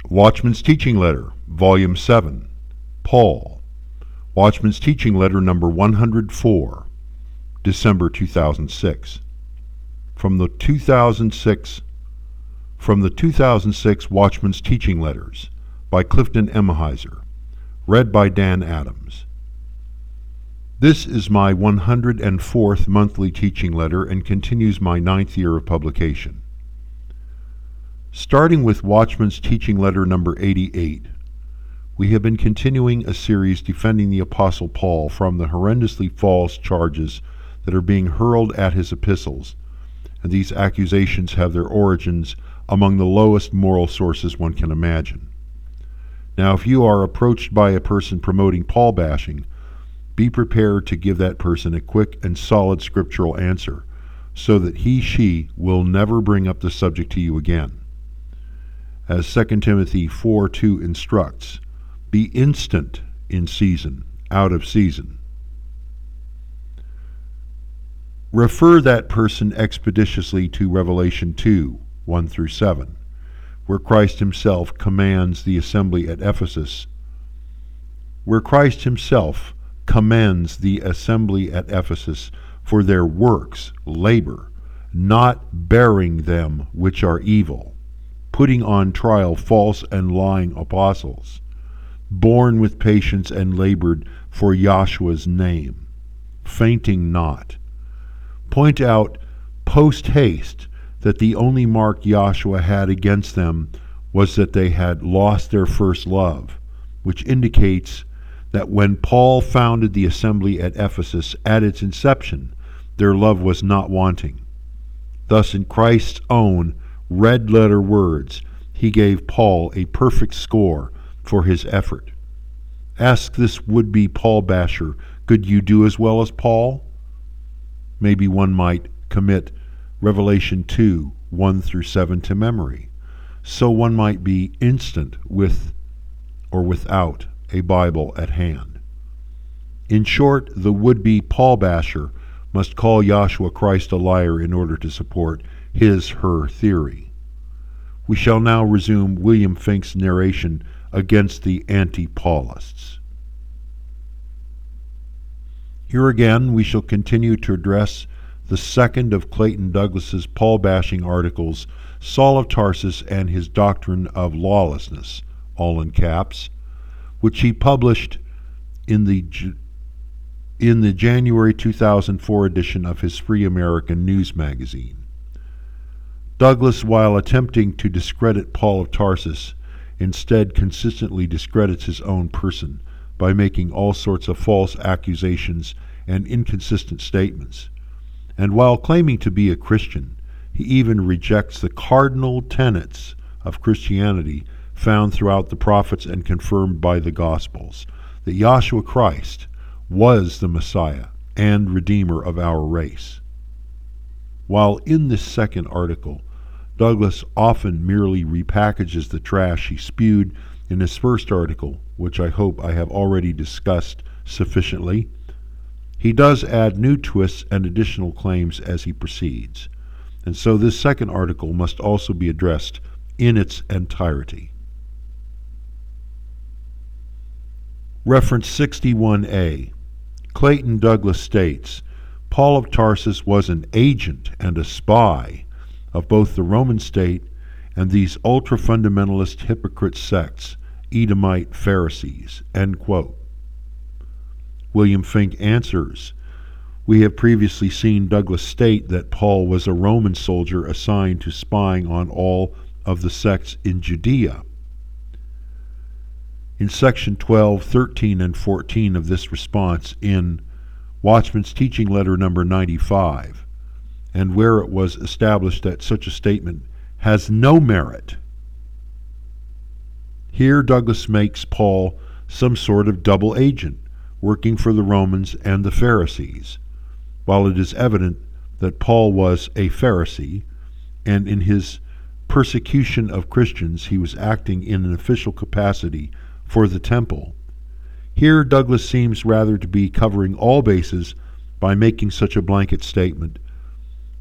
Watchman's Teaching Letter, Volume 7, Paul. Watchman's Teaching Letter number 104, December 2006. From the 2006 Watchman's Teaching Letters by Clifton Emahiser, read by Dan Adams. This is my 104th monthly teaching letter and continues my 9th year of publication. Starting with Watchman's Teaching Letter number 88, we have been continuing a series defending the Apostle Paul from the horrendously false charges that are being hurled at his epistles, and these accusations have their origins among the lowest moral sources one can imagine. Now, if you are approached by a person promoting Paul bashing, be prepared to give that person a quick and solid scriptural answer, so that she will never bring up the subject to you again. As 2 Timothy 4:2 instructs, be instant in season, out of season. Refer that person expeditiously to Revelation 2:1-7, where Christ himself commends the assembly at Ephesus, for their works, labor, not bearing them which are evil, putting on trial false and lying apostles, borne with patience and labored for Yahshua's name, fainting not. Point out post haste that the only mark Yahshua had against them was that they had lost their first love, which indicates that when Paul founded the assembly at Ephesus at its inception, their love was not wanting. Thus, in Christ's own red-letter words, he gave Paul a perfect score for his effort. Ask this would-be Paul basher, could you do as well as Paul? Maybe one might commit Revelation 2:1-7 to memory, so one might be instant with or without a Bible at hand. In short, the would-be Paul basher must call Yahshua Christ a liar in order to support her theory. We shall now resume William Finck's narration against the anti-Paulists. Here again we shall continue to address the second of Clayton Douglas's Paul-bashing articles, Saul of Tarsus and His Doctrine of Lawlessness, all in caps, which he published in the January 2004 edition of his Free American News magazine. Douglas, while attempting to discredit Paul of Tarsus, instead consistently discredits his own person by making all sorts of false accusations and inconsistent statements. And while claiming to be a Christian, he even rejects the cardinal tenets of Christianity found throughout the prophets and confirmed by the Gospels, that Yahshua Christ was the Messiah and Redeemer of our race. While in this second article, Douglas often merely repackages the trash he spewed in his first article, which I hope I have already discussed sufficiently, he does add new twists and additional claims as he proceeds, and so this second article must also be addressed in its entirety. Reference 61a. Clayton Douglas states, Paul of Tarsus was an agent and a spy of both the Roman state and these ultra-fundamentalist hypocrite sects, Edomite Pharisees, end quote. William Finck answers, we have previously seen Douglas state that Paul was a Roman soldier assigned to spying on all of the sects in Judea. In section 12, 13, and 14 of this response in Watchman's Teaching Letter number 95, and where it was established that such a statement has no merit. Here Douglas makes Paul some sort of double agent, working for the Romans and the Pharisees, while it is evident that Paul was a Pharisee, and in his persecution of Christians he was acting in an official capacity for the temple. Here Douglas seems rather to be covering all bases by making such a blanket statement,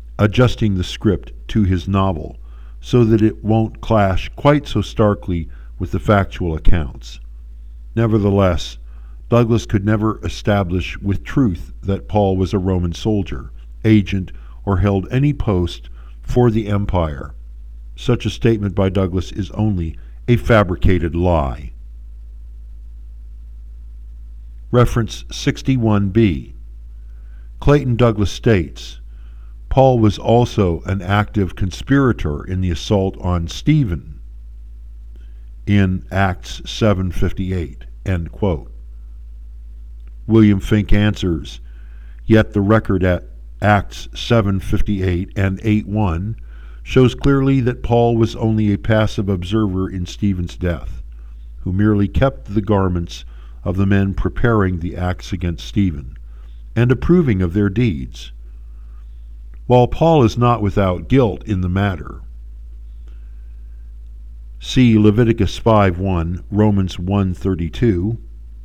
adjusting the script to his novel so that it won't clash quite so starkly with the factual accounts. Nevertheless, Douglas could never establish with truth that Paul was a Roman soldier, agent, or held any post for the empire. Such a statement by Douglas is only a fabricated lie. Reference 61b. Clayton Douglas states, Paul was also an active conspirator in the assault on Stephen in Acts 7:58. End quote. William Fink answers, yet the record at Acts 7:58 and 8:1 shows clearly that Paul was only a passive observer in Stephen's death, who merely kept the garments of the men preparing the acts against Stephen, and approving of their deeds. While Paul is not without guilt in the matter, see Leviticus 5:1, Romans 1:32,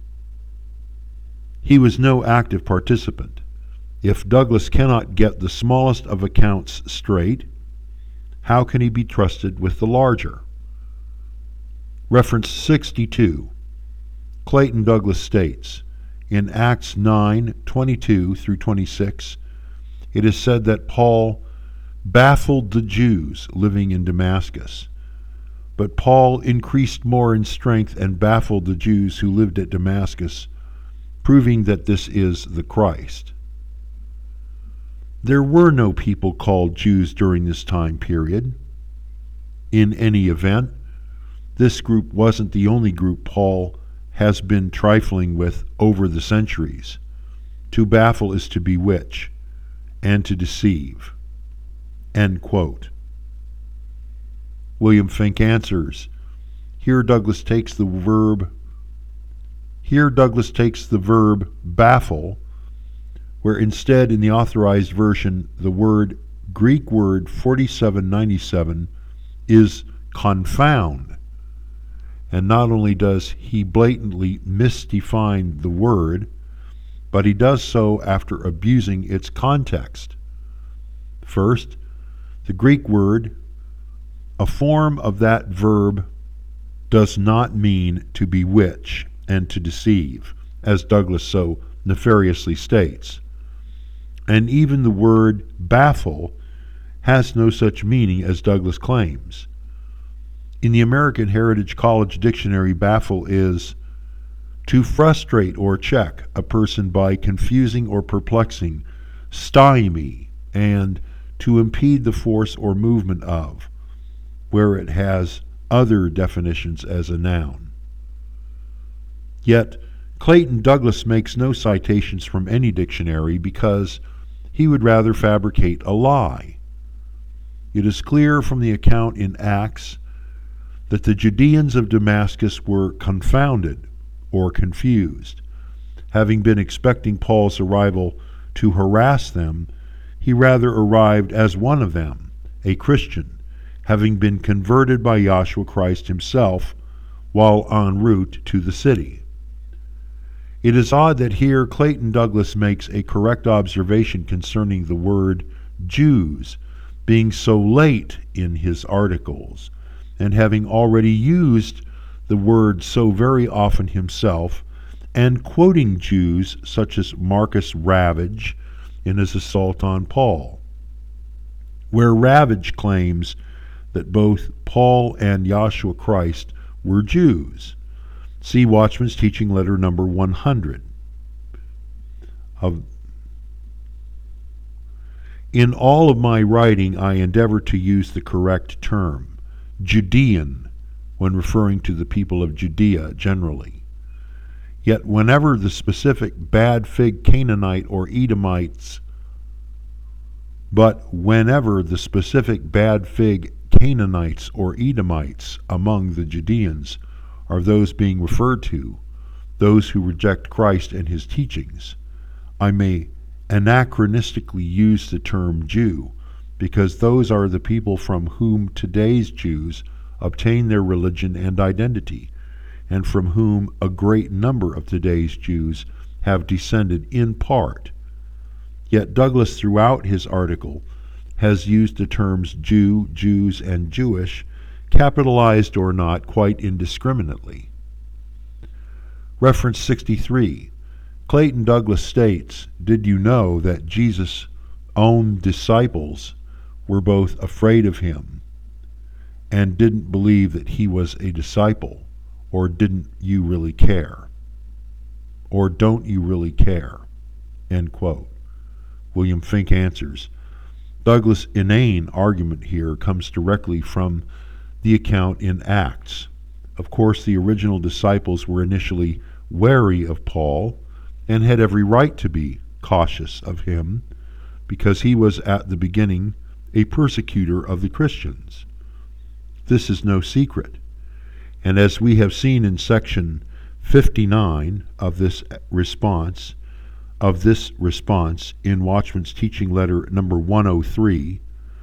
he was no active participant. If Douglas cannot get the smallest of accounts straight, how can he be trusted with the larger? Reference 62. Clayton Douglas states, in Acts 9:22 through 26, it is said that Paul baffled the Jews living in Damascus. But Paul increased more in strength and baffled the Jews who lived at Damascus, proving that this is the Christ. There were no people called Jews during this time period. In any event, this group wasn't the only group Paul has been trifling with over the centuries. To baffle is to bewitch, and to deceive. End quote. William Fink answers, here Douglas takes the verb baffle, where instead in the Authorized Version the Greek word 4797 is confound. And not only does he blatantly misdefine the word, but he does so after abusing its context. First, the Greek word, a form of that verb, does not mean to bewitch and to deceive, as Douglas so nefariously states. And even the word baffle has no such meaning as Douglas claims. In the American Heritage College Dictionary, baffle is to frustrate or check a person by confusing or perplexing, stymie, and to impede the force or movement of, where it has other definitions as a noun. Yet, Clayton Douglas makes no citations from any dictionary because he would rather fabricate a lie. It is clear from the account in Acts that the Judeans of Damascus were confounded or confused. Having been expecting Paul's arrival to harass them, he rather arrived as one of them, a Christian, having been converted by Yahshua Christ himself while en route to the city. It is odd that here Clayton Douglas makes a correct observation concerning the word Jews being so late in his articles, and having already used the word so very often himself, and quoting Jews such as Marcus Ravage in his assault on Paul, where Ravage claims that both Paul and Yahshua Christ were Jews. See Watchman's Teaching Letter number 100. In all of my writing, I endeavor to use the correct term, Judean, when referring to the people of Judea generally. Yet whenever the specific bad fig Canaanite or Edomites Canaanites or Edomites among the Judeans are those being referred to, those who reject Christ and his teachings, I may anachronistically use the term Jew, because those are the people from whom today's Jews obtain their religion and identity, and from whom a great number of today's Jews have descended in part. Yet Douglas throughout his article has used the terms Jew, Jews, and Jewish capitalized or not, quite indiscriminately. Reference 63. Clayton Douglas states, "Did you know that Jesus' own disciples were both afraid of him and didn't believe that he was a disciple? Or didn't you really care? Or don't you really care?" End quote. William Finck answers, Douglas' inane argument here comes directly from the account in Acts. Of course, the original disciples were initially wary of Paul and had every right to be cautious of him because he was at the beginning a persecutor of the Christians. This is no secret. And as we have seen in section 59 of this response in Watchman's Teaching Letter number 103,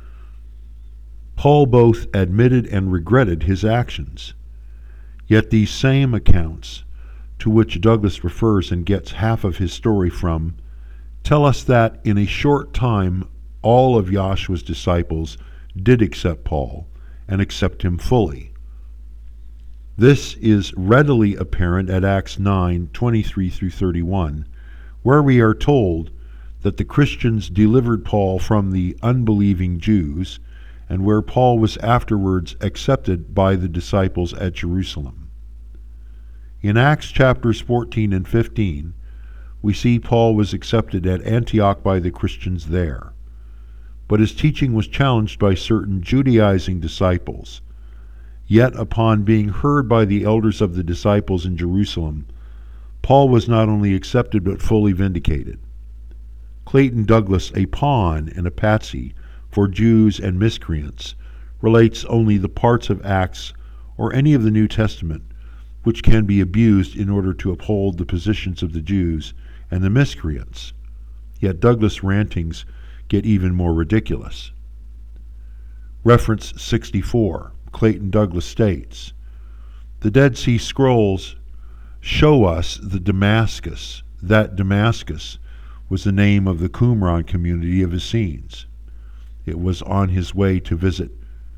Paul both admitted and regretted his actions. Yet these same accounts, to which Douglas refers and gets half of his story from, tell us that in a short time all of Yahshua's disciples did accept Paul and accept him fully. This is readily apparent at Acts 9:23 through 31, where we are told that the Christians delivered Paul from the unbelieving Jews, and where Paul was afterwards accepted by the disciples at Jerusalem. In Acts chapters 14 and 15, we see Paul was accepted at Antioch by the Christians there, but his teaching was challenged by certain Judaizing disciples. Yet upon being heard by the elders of the disciples in Jerusalem, Paul was not only accepted but fully vindicated. Clayton Douglas, a pawn and a patsy for Jews and miscreants, relates only the parts of Acts or any of the New Testament which can be abused in order to uphold the positions of the Jews and the miscreants. Yet Douglas' rantings get even more ridiculous. Reference 64. Clayton Douglas states, "The Dead Sea Scrolls show us that Damascus was the name of the Qumran community of Essenes. It was on his way to visit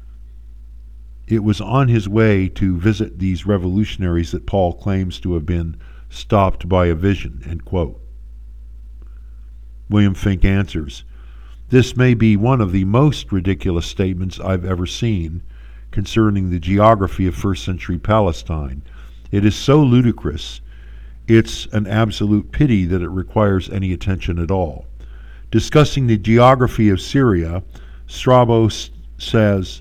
these revolutionaries that Paul claims to have been stopped by a vision." End quote. William Finck answers, "This may be one of the most ridiculous statements I've ever seen concerning the geography of first century Palestine. It is so ludicrous, it's an absolute pity that it requires any attention at all. Discussing the geography of Syria, Strabo says,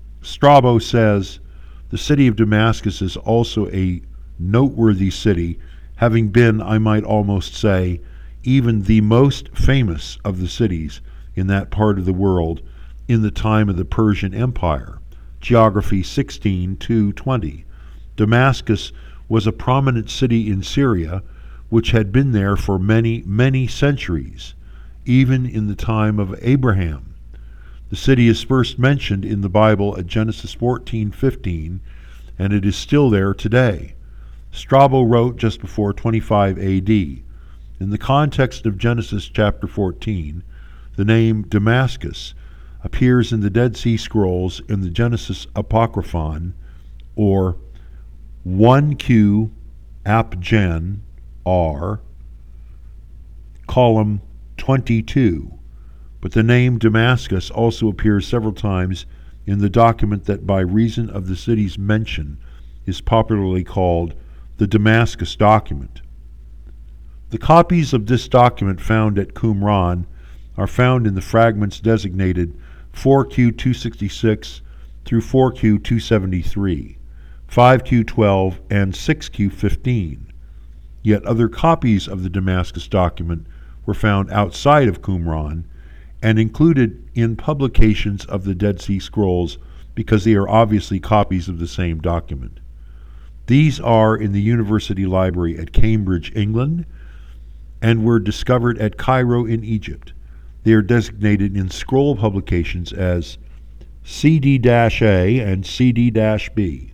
the city of Damascus is also a noteworthy city, having been, I might almost say, even the most famous of the cities in that part of the world in the time of the Persian Empire. Geography 16:2-20. Damascus was a prominent city in Syria, which had been there for many, many centuries, even in the time of Abraham. The city is first mentioned in the Bible at Genesis 14:15, and it is still there today. Strabo wrote just before 25 AD. In the context of Genesis chapter 14, the name Damascus appears in the Dead Sea Scrolls in the Genesis Apocryphon, or 1Q Apgen R, column 22. But the name Damascus also appears several times in the document that by reason of the city's mention is popularly called the Damascus document. The copies of this document found at Qumran are found in the fragments designated 4Q266 through 4Q273, 5Q12, and 6Q15. Yet other copies of the Damascus document were found outside of Qumran and included in publications of the Dead Sea Scrolls because they are obviously copies of the same document. These are in the University Library at Cambridge, England, and were discovered at Cairo in Egypt. They are designated in scroll publications as CD-A and CD-B.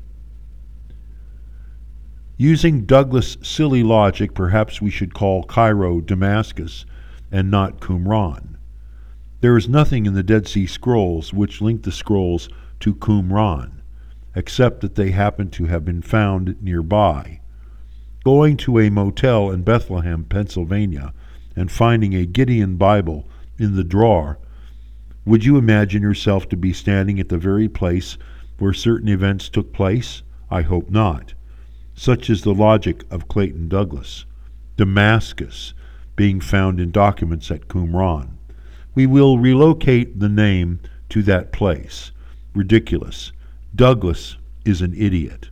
Using Douglas' silly logic, perhaps we should call Cairo Damascus and not Qumran. There is nothing in the Dead Sea Scrolls which link the scrolls to Qumran. except that they happened to have been found nearby. Going to a motel in Bethlehem, Pennsylvania, and finding a Gideon Bible in the drawer, would you imagine yourself to be standing at the very place where certain events took place? I hope not. Such is the logic of Clayton Douglas. Damascus being found in documents at Qumran. We will relocate the name to that place. Ridiculous. Douglas is an idiot.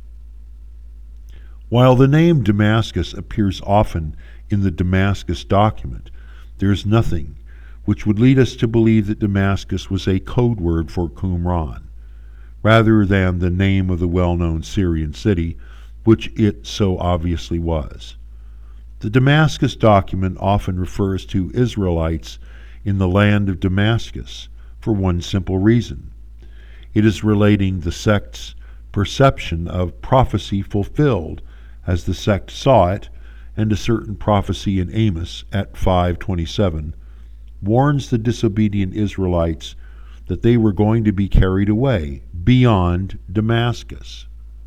While the name Damascus appears often in the Damascus document, there is nothing which would lead us to believe that Damascus was a code word for Qumran, rather than the name of the well-known Syrian city, which it so obviously was. The Damascus document often refers to Israelites in the land of Damascus for one simple reason. It is relating the sect's perception of prophecy fulfilled as the sect saw it, and a certain prophecy in Amos at 5:27 warns the disobedient Israelites that they were going to be carried away beyond Damascus.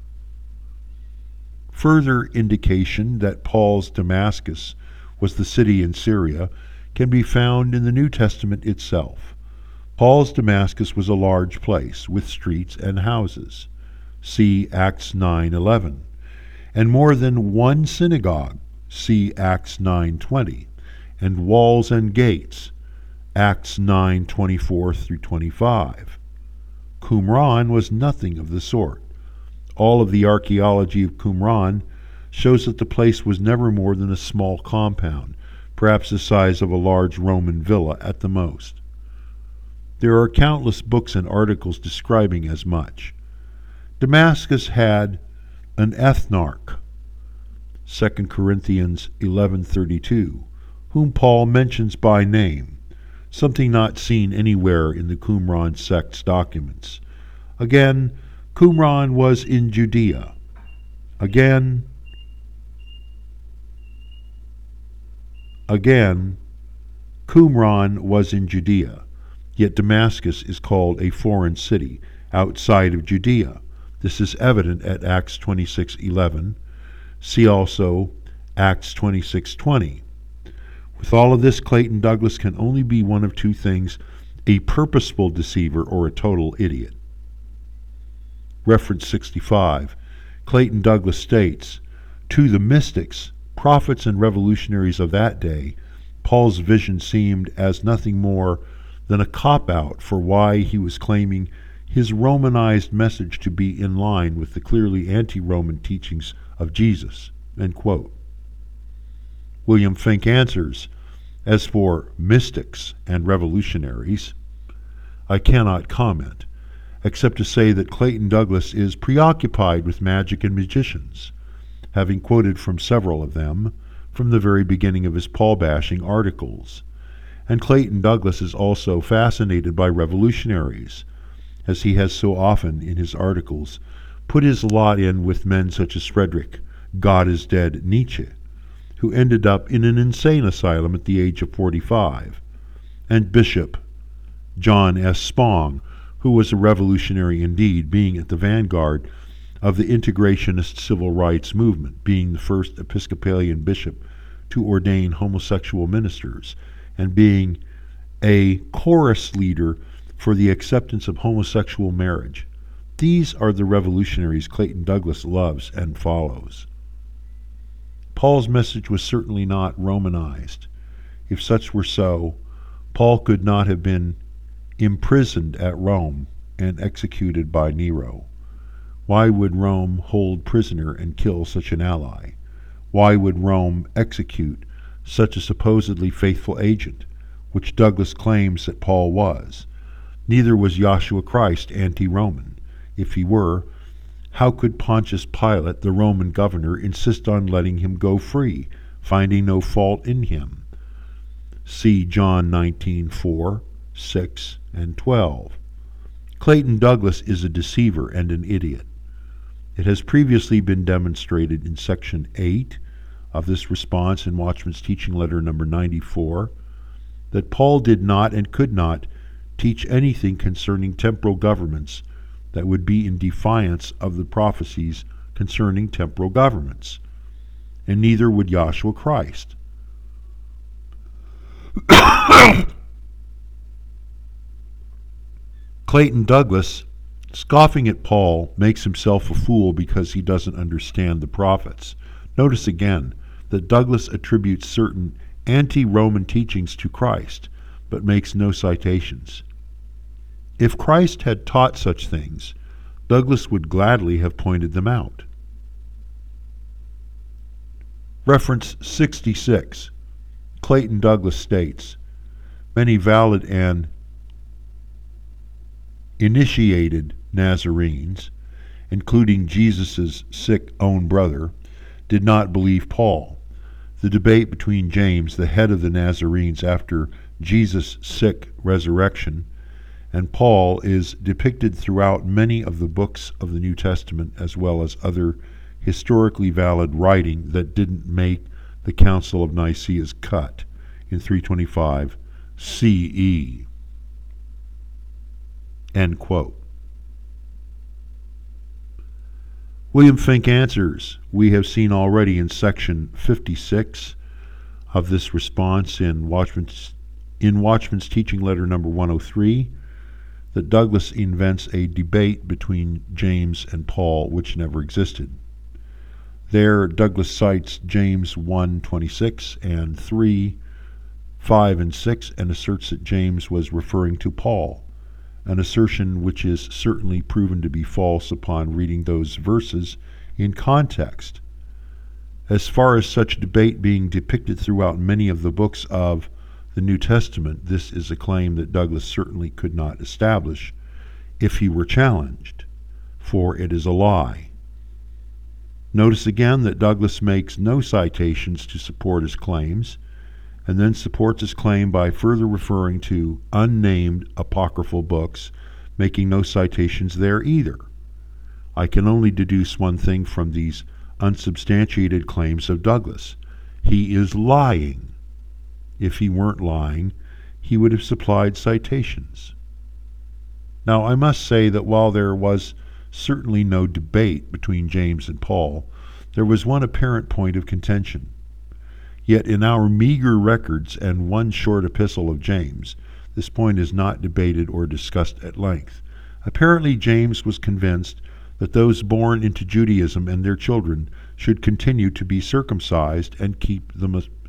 Further indication that Paul's Damascus was the city in Syria can be found in the New Testament itself. Paul's Damascus was a large place with streets and houses. See Acts 9:11. And more than one synagogue. See Acts 9:20. And walls and gates. Acts 9:24 through 25. Qumran was nothing of the sort. All of the archaeology of Qumran shows that the place was never more than a small compound, perhaps the size of a large Roman villa at the most. There are countless books and articles describing as much. Damascus had an ethnarch, 2 Corinthians 11:32, whom Paul mentions by name, something not seen anywhere in the Qumran sect's documents. Again, Qumran was in Judea. Again, Qumran was in Judea, yet Damascus is called a foreign city outside of Judea. This is evident at Acts 26:11. See also Acts 26:20. With all of this, Clayton Douglas can only be one of two things: a purposeful deceiver or a total idiot. Reference 65. Clayton Douglas states, "To the mystics, prophets, and revolutionaries of that day, Paul's vision seemed as nothing more than a cop-out for why he was claiming his Romanized message to be in line with the clearly anti-Roman teachings of Jesus." End quote. William Finck answers, "As for mystics and revolutionaries, I cannot comment, except to say that Clayton Douglas is preoccupied with magic and magicians, having quoted from several of them from the very beginning of his Paul-bashing articles. And Clayton Douglas is also fascinated by revolutionaries, as he has so often in his articles put his lot in with men such as Friedrich God is Dead Nietzsche, who ended up in an insane asylum at the age of 45, and Bishop John S. Spong, who was a revolutionary indeed, being at the vanguard of the integrationist civil rights movement, being the first Episcopalian bishop to ordain homosexual ministers, and being a chorus leader for the acceptance of homosexual marriage. These are the revolutionaries Clayton Douglas loves and follows. Paul's message was certainly not Romanized. If such were so, Paul could not have been imprisoned at Rome and executed by Nero. Why would Rome hold prisoner and kill such an ally? Why would Rome execute such a supposedly faithful agent, which Douglas claims that Paul was? Neither was Yahshua Christ anti-Roman. If he were, how could Pontius Pilate, the Roman governor, insist on letting him go free, finding no fault in him? See John 19:4, 6, and 12. Clayton Douglas is a deceiver and an idiot. It has previously been demonstrated in Section 8 of this response in Watchman's Teaching Letter number 94 that Paul did not and could not teach anything concerning temporal governments that would be in defiance of the prophecies concerning temporal governments, and neither would Yahshua Christ. Clayton Douglas, scoffing at Paul, makes himself a fool because he doesn't understand the prophets. Notice again that Douglas attributes certain anti-Roman teachings to Christ, but makes no citations. If Christ had taught such things, Douglas would gladly have pointed them out. Reference 66. Clayton Douglas states, many valid and initiated Nazarenes, including Jesus' sick own brother, did not believe Paul. The debate between James, the head of the Nazarenes after Jesus' sick resurrection, and Paul is depicted throughout many of the books of the New Testament, as well as other historically valid writing that didn't make the Council of Nicaea's cut in 325 CE. End quote. William Finck answers. We have seen already in section 56 of this response in Watchman's teaching letter number 103 that Douglas invents a debate between James and Paul which never existed. There, Douglas cites James 1:26 and 3:5 and 6 and asserts that James was referring to Paul, an assertion which is certainly proven to be false upon reading those verses in context. As far as such debate being depicted throughout many of the books of the New Testament, this is a claim that Douglas certainly could not establish if he were challenged, for it is a lie. Notice again that Douglas makes no citations to support his claims, and then supports his claim by further referring to unnamed apocryphal books, making no citations there either. I can only deduce one thing from these unsubstantiated claims of Douglas. He is lying. If he weren't lying, he would have supplied citations. Now, I must say that while there was certainly no debate between James and Paul, there was one apparent point of contention. Yet in our meager records and one short epistle of James, this point is not debated or discussed at length. Apparently James was convinced that those born into Judaism and their children should continue to be circumcised and keep the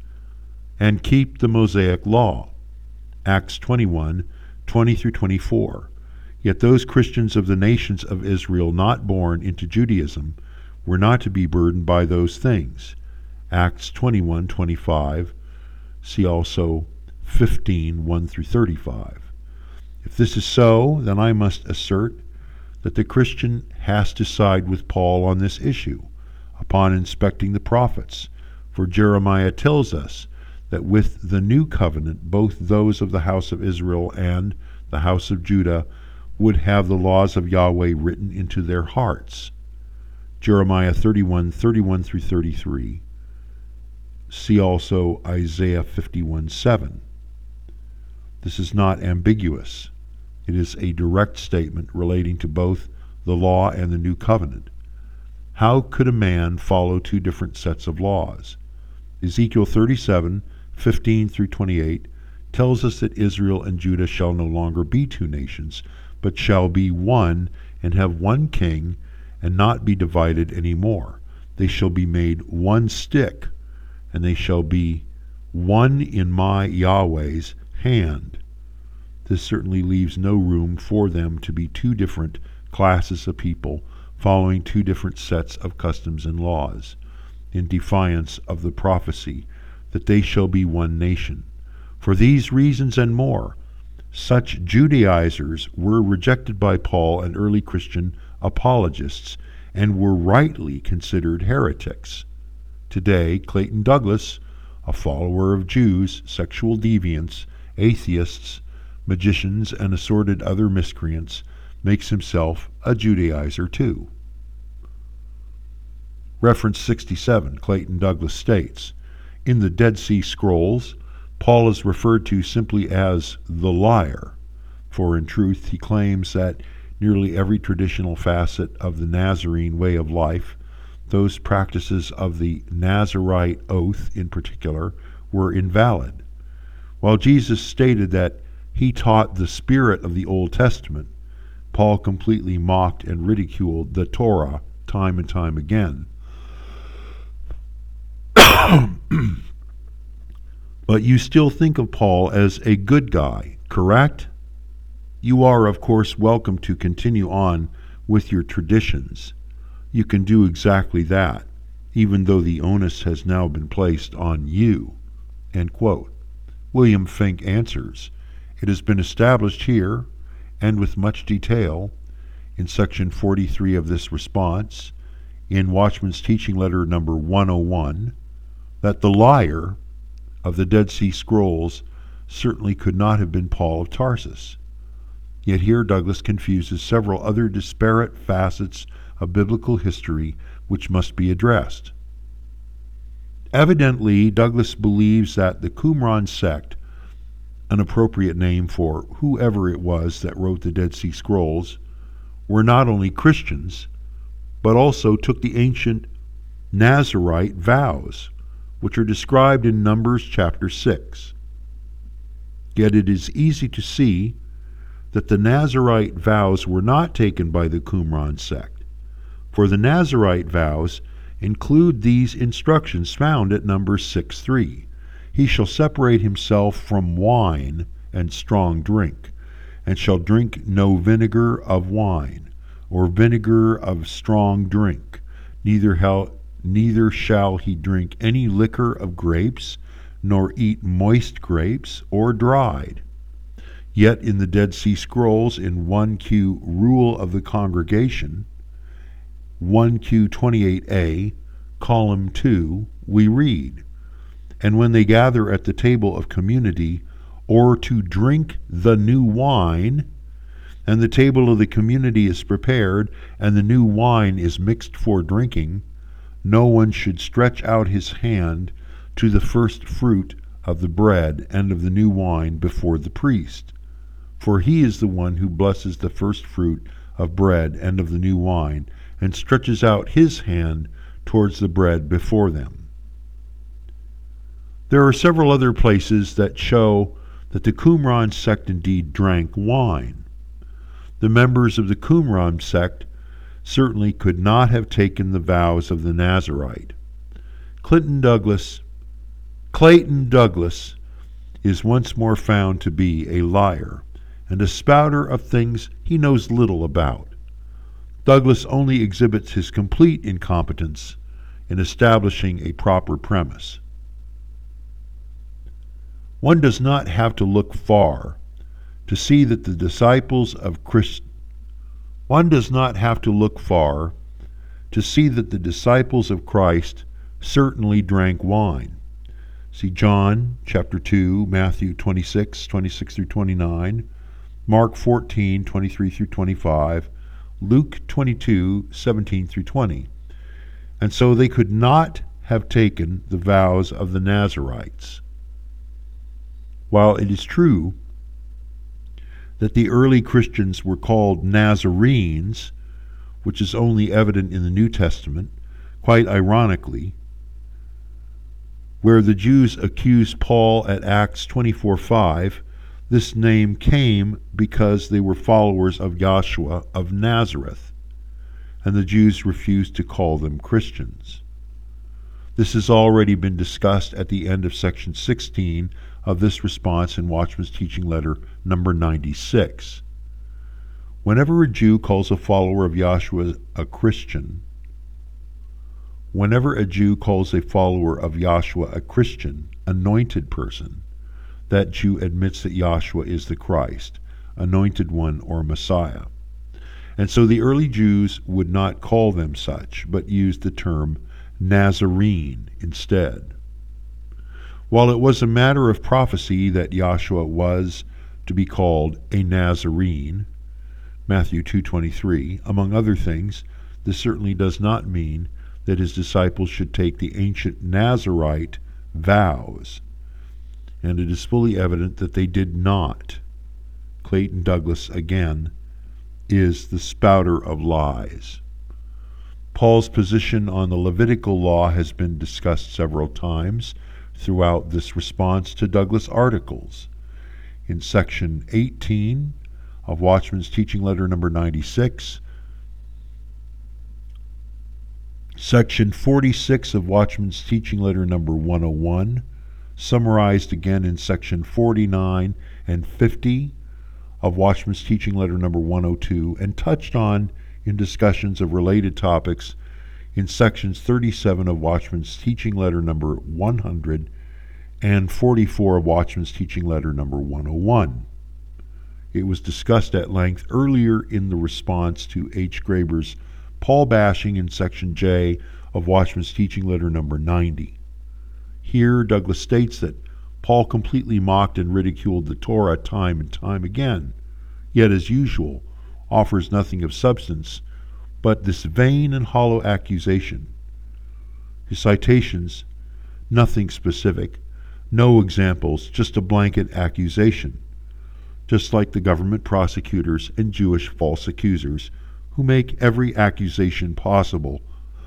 Mosaic law. Acts 21:20-24. Yet those Christians of the nations of Israel not born into Judaism were not to be burdened by those things. Acts 21:25. See also 15:1-35. If this is so, then I must assert that the Christian has to side with Paul on this issue upon inspecting the prophets, for Jeremiah tells us that with the new covenant both those of the house of Israel and the house of Judah would have the laws of Yahweh written into their hearts. Jeremiah 31:31-33. See also Isaiah 51:7. This is not ambiguous. It is a direct statement relating to both the law and the new covenant. How could a man follow two different sets of laws? Ezekiel 37:15-28 tells us that Israel and Judah shall no longer be two nations, but shall be one and have one king and not be divided any more. They shall be made one stick, and they shall be one in my Yahweh's hand. This certainly leaves no room for them to be two different classes of people following two different sets of customs and laws, in defiance of the prophecy that they shall be one nation. For these reasons and more, such Judaizers were rejected by Paul and early Christian apologists and were rightly considered heretics. Today, Clayton Douglas, a follower of Jews, sexual deviants, atheists, magicians, and assorted other miscreants, makes himself a Judaizer too. Reference 67, Clayton Douglas states, in the Dead Sea Scrolls, Paul is referred to simply as the liar, for in truth he claims that nearly every traditional facet of the Nazarene way of life, those practices of the Nazirite oath in particular, were invalid. While Jesus stated that he taught the spirit of the Old Testament, Paul completely mocked and ridiculed the Torah time and time again. But you still think of Paul as a good guy, correct? You are, of course, welcome to continue on with your traditions. You can do exactly that, even though the onus has now been placed on you. End quote. William Finck answers, it has been established here, and with much detail, in section 43 of this response, in Watchman's Teaching Letter number 101, that the liar of the Dead Sea Scrolls certainly could not have been Paul of Tarsus. Yet here Douglas confuses several other disparate facets of biblical history which must be addressed. Evidently, Douglas believes that the Qumran sect, an appropriate name for whoever it was that wrote the Dead Sea Scrolls, were not only Christians, but also took the ancient Nazirite vows, which are described in Numbers chapter 6. Yet it is easy to see that the Nazirite vows were not taken by the Qumran sect, for the Nazirite vows include these instructions found at Numbers 6:3. He shall separate himself from wine and strong drink, and shall drink no vinegar of wine, or vinegar of strong drink, neither shall he drink any liquor of grapes, nor eat moist grapes, or dried. Yet in the Dead Sea Scrolls, in 1Q Rule of the Congregation, 1Q 28a, column 2, we read, and when they gather at the table of community, or to drink the new wine, and the table of the community is prepared, and the new wine is mixed for drinking, no one should stretch out his hand to the first fruit of the bread and of the new wine before the priest. For he is the one who blesses the first fruit of bread and of the new wine, and stretches out his hand towards the bread before them. There are several other places that show that the Qumran sect indeed drank wine. The members of the Qumran sect certainly could not have taken the vows of the Nazirite. Clayton Douglas is once more found to be a liar and a spouter of things he knows little about. Douglas only exhibits his complete incompetence in establishing a proper premise. One does not have to look far to see that the disciples of Christ certainly drank wine. See John chapter 2, Matthew 26 through 29, Mark 14, 23 through 25, Luke 22, 17 through 20. And so they could not have taken the vows of the Nazirites. While it is true that the early Christians were called Nazarenes, which is only evident in the New Testament, quite ironically, where the Jews accused Paul at Acts 24:5, this name came because they were followers of Yahshua of Nazareth, and the Jews refused to call them Christians. This has already been discussed at the end of section 16 of this response in Watchman's Teaching Letter number 96. Whenever a Jew calls a follower of Yahshua a Christian, anointed person, that Jew admits that Yahshua is the Christ, anointed one, or Messiah. And so the early Jews would not call them such, but used the term Nazarene instead. While it was a matter of prophecy that Yahshua was to be called a Nazarene, Matthew 2:23, among other things, this certainly does not mean that his disciples should take the ancient Nazirite vows, and it is fully evident that they did not. Clayton Douglas again is the spouter of lies. Paul's position on the Levitical law has been discussed several times throughout this response to Douglas articles. In section 18 of Watchman's Teaching Letter number 96, section 46 of Watchman's Teaching Letter number 101, summarized again in section 49 and 50 of Watchman's Teaching Letter number 102, and touched on in discussions of related topics in sections 37 of Watchman's Teaching Letter number 100 and 44 of Watchman's Teaching Letter number 101. It was discussed at length earlier in the response to H. Graber's Paul bashing in section J of Watchman's Teaching Letter number 90. Here, Douglas states that Paul completely mocked and ridiculed the Torah time and time again, yet as usual offers nothing of substance but this vain and hollow accusation. His citations, nothing specific, no examples, just a blanket accusation, just like the government prosecutors and Jewish false accusers who make every accusation possible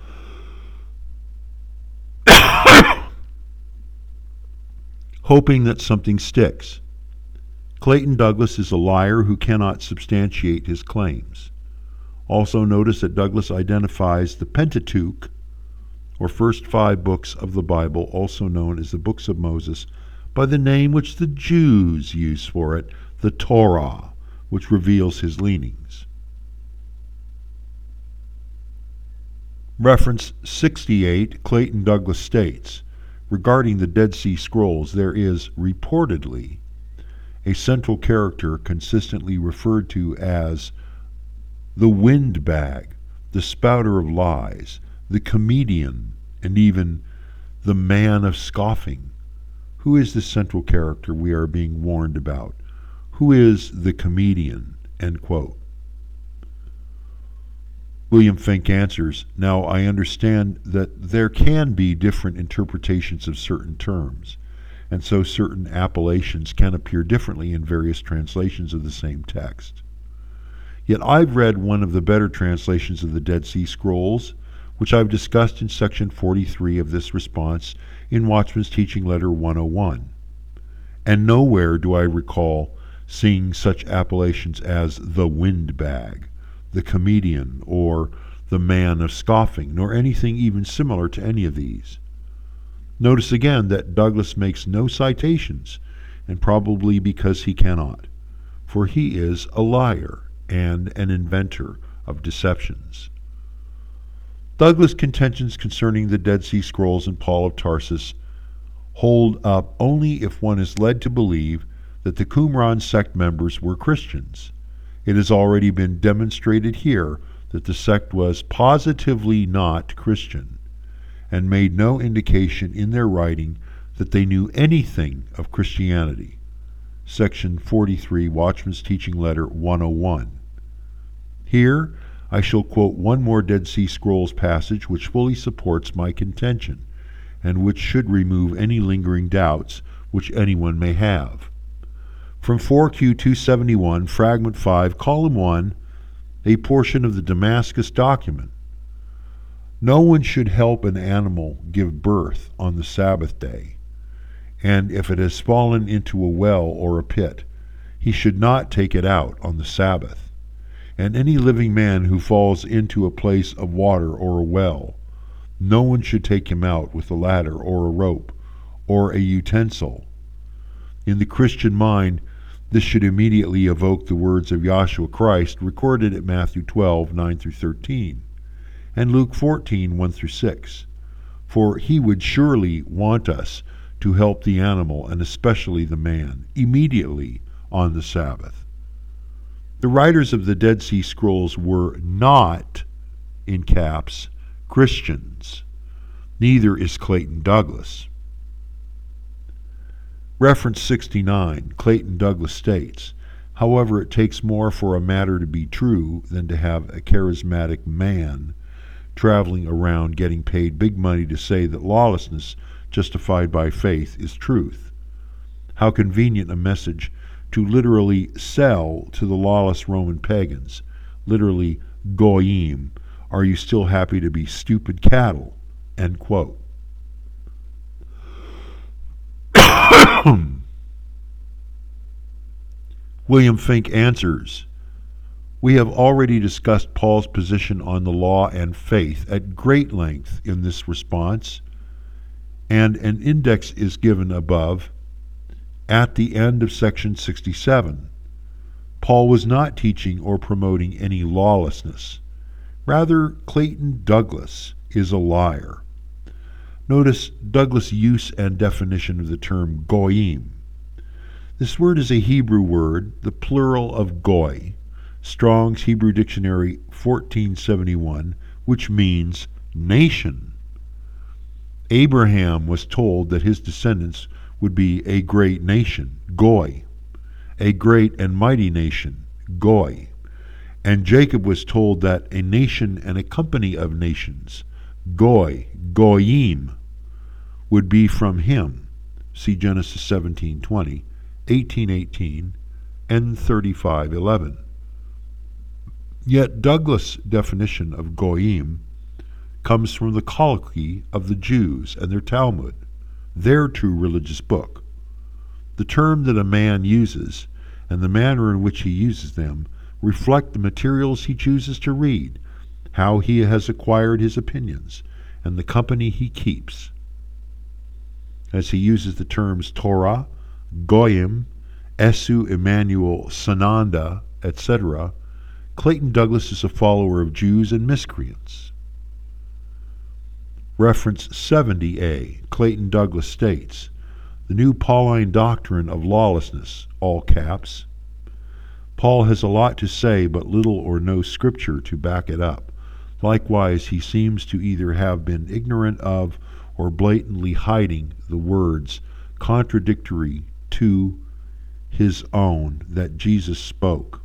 hoping that something sticks. Clayton Douglas is a liar who cannot substantiate his claims. Also notice that Douglas identifies the Pentateuch, or first 5 books of the Bible, also known as the books of Moses, by the name which the Jews use for it, the Torah, which reveals his leanings. Reference 68, Clayton Douglas states, regarding the Dead Sea Scrolls, there is, reportedly, a central character consistently referred to as the windbag, the spouter of lies, the comedian, and even the man of scoffing. Who is the central character we are being warned about? Who is the comedian? End quote. William Finck answers, now I understand that there can be different interpretations of certain terms, and so certain appellations can appear differently in various translations of the same text. Yet I've read one of the better translations of the Dead Sea Scrolls, which I've discussed in section 43 of this response in Watchman's Teaching Letter 101. And nowhere do I recall seeing such appellations as the windbag, the comedian, or the man of scoffing, nor anything even similar to any of these. Notice again that Douglas makes no citations, and probably because he cannot, for he is a liar and an inventor of deceptions. Douglas' contentions concerning the Dead Sea Scrolls and Paul of Tarsus hold up only if one is led to believe that the Qumran sect members were Christians. It has already been demonstrated here that the sect was positively not Christian, and made no indication in their writing that they knew anything of Christianity. Section 43, Watchman's Teaching Letter 101. Here, I shall quote one more Dead Sea Scrolls passage which fully supports my contention, and which should remove any lingering doubts which anyone may have. From 4Q 271, Fragment 5, Column 1, a portion of the Damascus document. No one should help an animal give birth on the Sabbath day, and if it has fallen into a well or a pit, he should not take it out on the Sabbath. And any living man who falls into a place of water or a well, no one should take him out with a ladder or a rope or a utensil. In the Christian mind, this should immediately evoke the words of Yahshua Christ recorded at Matthew 12, 9-13, and Luke 14, 1-6. For he would surely want us to help the animal, and especially the man, immediately on the Sabbath. The writers of the Dead Sea Scrolls were not, in caps, Christians. Neither is Clayton Douglas. Reference 69, Clayton Douglas states, however, it takes more for a matter to be true than to have a charismatic man traveling around getting paid big money to say that lawlessness justified by faith is truth. How convenient a message to literally sell to the lawless Roman pagans, literally goyim. Are you still happy to be stupid cattle? End quote. William Finck answers, we have already discussed Paul's position on the law and faith at great length in this response, and an index is given above at the end of section 67. Paul was not teaching or promoting any lawlessness. Rather, Clayton Douglas is a liar. Notice Douglas' use and definition of the term goyim. This word is a Hebrew word, the plural of goy, Strong's Hebrew Dictionary 1471, which means nation. Abraham was told that his descendants would be a great nation, goy, a great and mighty nation, goy. And Jacob was told that a nation and a company of nations, goy, goyim, would be from him. See Genesis 17:20, 18:18, and 35:11. Yet Douglas' definition of goyim comes from the colloquy of the Jews and their Talmud, their true religious book. The term that a man uses and the manner in which he uses them reflect the materials he chooses to read, how he has acquired his opinions, and the company he keeps. As he uses the terms Torah, Goyim, Esu Emmanuel Sananda, etc., Clayton Douglas is a follower of Jews and miscreants. Reference 70a, Clayton Douglas states, the new Pauline doctrine of lawlessness, all caps. Paul has a lot to say, but little or no scripture to back it up. Likewise, he seems to either have been ignorant of or blatantly hiding the words contradictory to his own that Jesus spoke.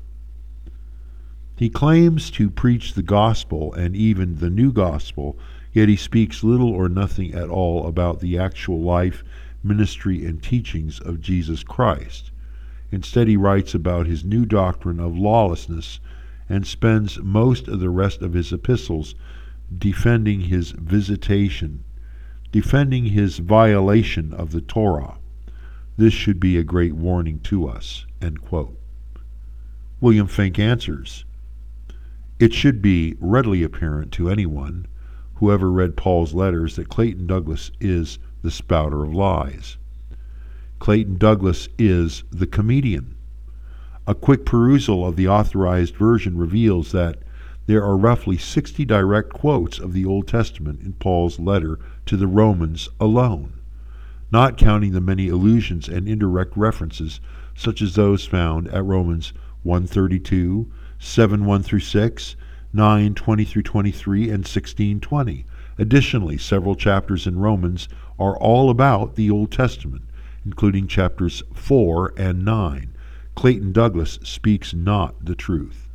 He claims to preach the gospel and even the new gospel, yet he speaks little or nothing at all about the actual life, ministry, and teachings of Jesus Christ. Instead, he writes about his new doctrine of lawlessness and spends most of the rest of his epistles defending his visitation, defending his violation of the Torah. This should be a great warning to us. End quote. William Finck answers, it should be readily apparent to anyone who ever read Paul's letters that Clayton Douglas is the spouter of lies. Clayton Douglas is the comedian. A quick perusal of the authorized version reveals that there are roughly 60 direct quotes of the Old Testament in Paul's letter to the Romans alone, not counting the many allusions and indirect references such as those found at Romans 1:32, 7:1-6, 9:20-23, and 16:20. Additionally, several chapters in Romans are all about the Old Testament, including chapters 4 and 9. Clayton Douglas speaks not the truth.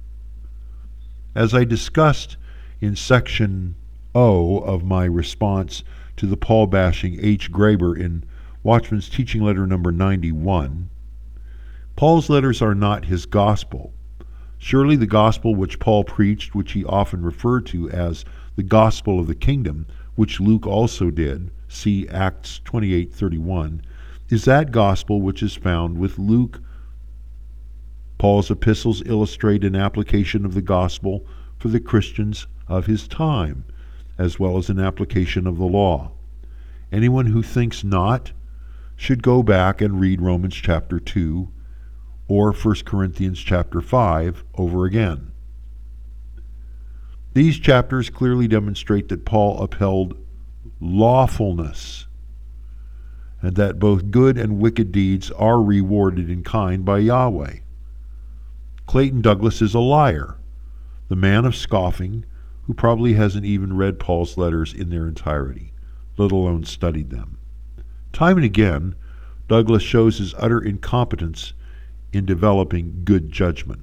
As I discussed in section O of my response to the Paul-bashing H. Graber in Watchman's Teaching Letter number 91, Paul's letters are not his gospel. Surely the gospel which Paul preached, which he often referred to as the gospel of the kingdom, which Luke also did, see Acts 28:31, is that gospel which is found with Luke. Paul's epistles illustrate an application of the gospel for the Christians of his time, as well as an application of the law. Anyone who thinks not should go back and read Romans chapter 2 or 1 Corinthians chapter 5 over again. These chapters clearly demonstrate that Paul upheld lawfulness and that both good and wicked deeds are rewarded in kind by Yahweh. Clayton Douglas is a liar, the man of scoffing, who probably hasn't even read Paul's letters in their entirety, let alone studied them. Time and again, Douglas shows his utter incompetence in developing good judgment.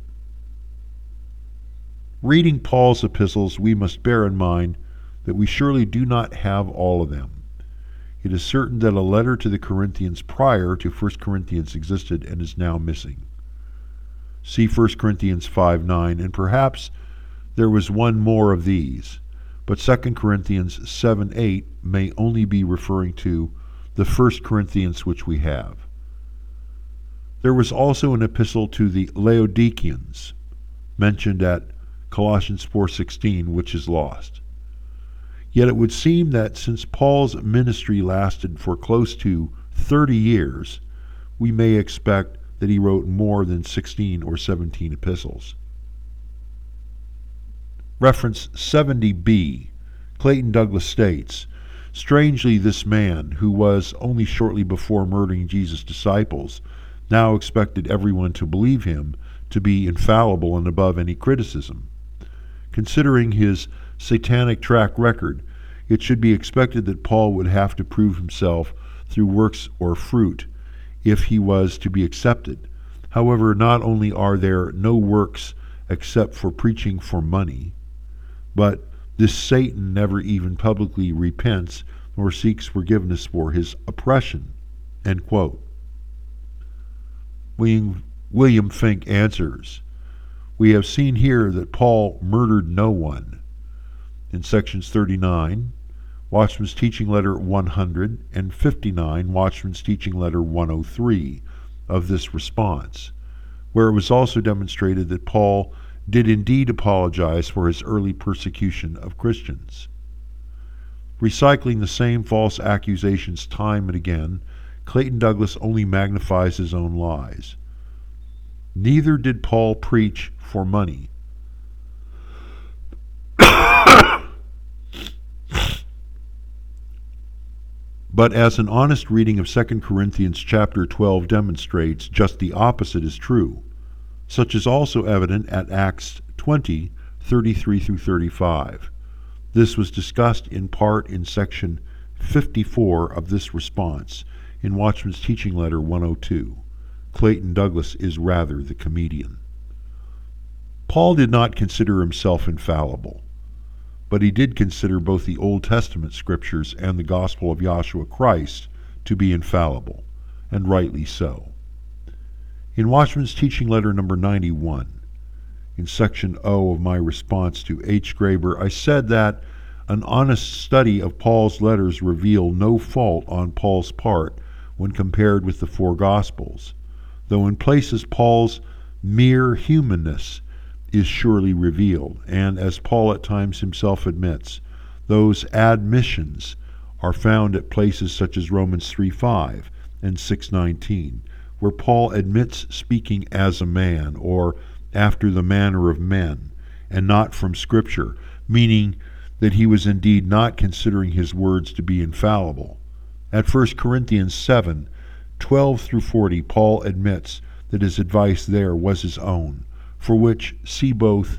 Reading Paul's epistles, we must bear in mind that we surely do not have all of them. It is certain that a letter to the Corinthians prior to 1 Corinthians existed and is now missing. See 1 Corinthians 5:9 and perhaps there was one more of these, but 2 Corinthians 7:8 may only be referring to the 1 Corinthians which we have. There was also an epistle to the Laodiceans, mentioned at Colossians 4:16, which is lost. Yet it would seem that since Paul's ministry lasted for close to 30 years, we may expect that he wrote more than 16 or 17 epistles. Reference 70b, Clayton Douglas states, "Strangely, this man, who was only shortly before murdering Jesus' disciples, now expected everyone to believe him to be infallible and above any criticism. Considering his satanic track record, it should be expected that Paul would have to prove himself through works or fruit if he was to be accepted. However, not only are there no works except for preaching for money, but this Satan never even publicly repents nor seeks forgiveness for his oppression." End quote. William Fink answers, "We have seen here that Paul murdered no one." In sections 39, Watchman's Teaching Letter 100, and 59, Watchman's Teaching Letter 103, of this response, where it was also demonstrated that Paul did indeed apologize for his early persecution of Christians. Recycling the same false accusations time and again, Clayton Douglas only magnifies his own lies. Neither did Paul preach for money. But as an honest reading of 2 Corinthians chapter 12 demonstrates, just the opposite is true. Such is also evident at Acts 20, 33 through 35. This was discussed in part in section 54 of this response in Watchman's Teaching Letter 102. Clayton Douglas is rather the comedian. Paul did not consider himself infallible, but he did consider both the Old Testament scriptures and the gospel of Yahshua Christ to be infallible, and rightly so. In Watchman's Teaching Letter number 91, in section O of my response to H. Graber, I said that an honest study of Paul's letters reveal no fault on Paul's part when compared with the four Gospels, though in places Paul's mere humanness is surely revealed, and as Paul at times himself admits, those admissions are found at places such as Romans 3:5 and 6:19, where Paul admits speaking as a man, or after the manner of men, and not from Scripture, meaning that he was indeed not considering his words to be infallible. At 1 Corinthians 7:12 through 40, Paul admits that his advice there was his own, for which see both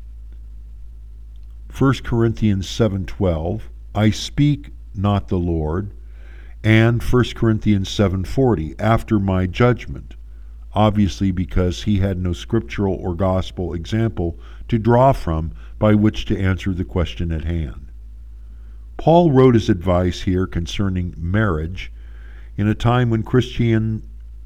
1 Corinthians 7:12, "I speak not the Lord," and 1 Corinthians 7:40, "after my judgment," obviously because he had no scriptural or gospel example to draw from by which to answer the question at hand. Paul wrote his advice here concerning marriage at a time when Christians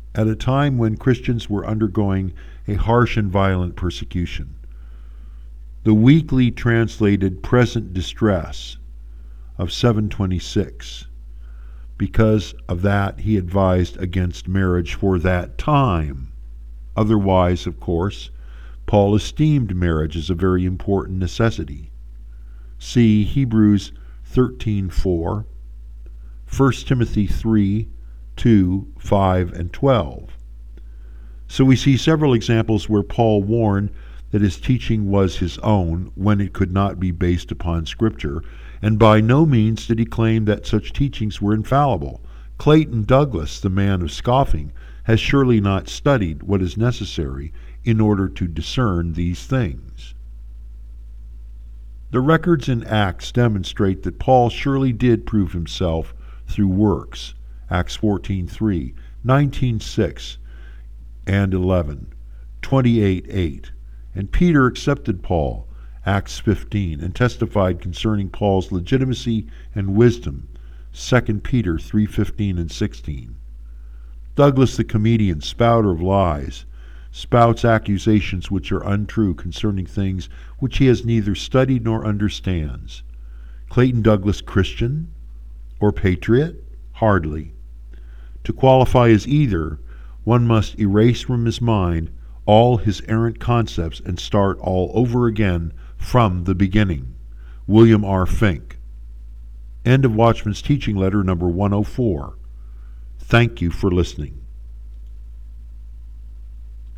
were undergoing a harsh and violent persecution. The weakly translated present distress of 726. Because of that, he advised against marriage for that time. Otherwise, of course, Paul esteemed marriage as a very important necessity. See Hebrews 13:4, 1 Timothy 3:2, 5, and 12. So we see several examples where Paul warned that his teaching was his own when it could not be based upon Scripture, and by no means did he claim that such teachings were infallible. Clayton Douglas, the man of scoffing, has surely not studied what is necessary in order to discern these things. The records in Acts demonstrate that Paul surely did prove himself through works, Acts 14:3, 19:6, and 11, 28:8. And Peter accepted Paul, Acts 15, and testified concerning Paul's legitimacy and wisdom, 2 Peter 3:15 and 16. Douglas the comedian, spouter of lies, spouts accusations which are untrue concerning things which he has neither studied nor understands. Clayton Douglas Christian or patriot? Hardly. To qualify as either, one must erase from his mind all his errant concepts and start all over again from the beginning. William R. Fink. End of Watchman's Teaching Letter number 104. Thank you for listening.